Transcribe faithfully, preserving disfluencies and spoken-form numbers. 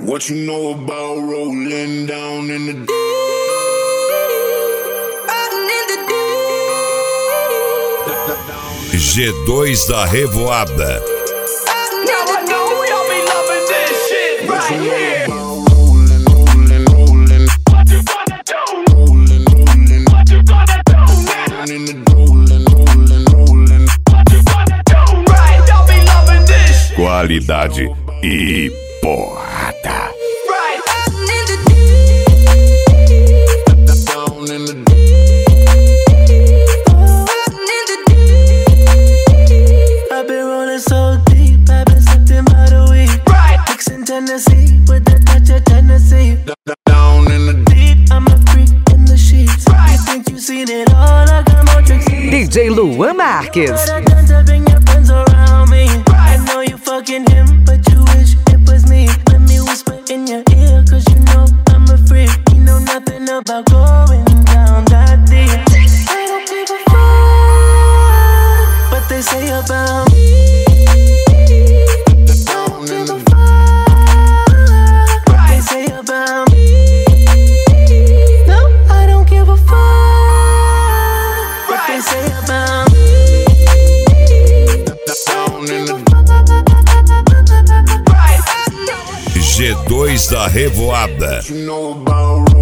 What you know about rolling down in the deep? G dois da Revoada. Qualidade e porrada. I've been rolling so deep, I've been sipping by the week. Mixing Tennessee with the touch of Tennessee. Down in the Deep, I'm a freak in the sheets. You think you seen it all? I got more tricks. D J Luan Marques. But I done to bring your friends around me. I know you fucking him, but you wish it was me. Let me whisper in your ear, cause you know I'm a freak. You know nothing about going down that deep. I don't give a fuck what they say about me. I don't give a fuck what they say about me. No, I don't give a fuck what they say about me. down in the G dois da Revoada. you know about